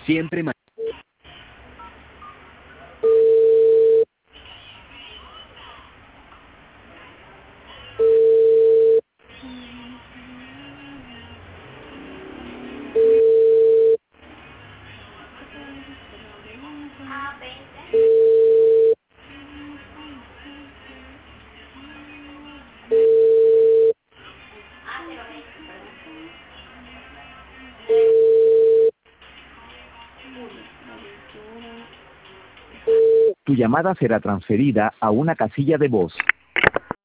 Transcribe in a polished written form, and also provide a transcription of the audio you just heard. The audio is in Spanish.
Siempre Tu llamada será transferida a una casilla de voz.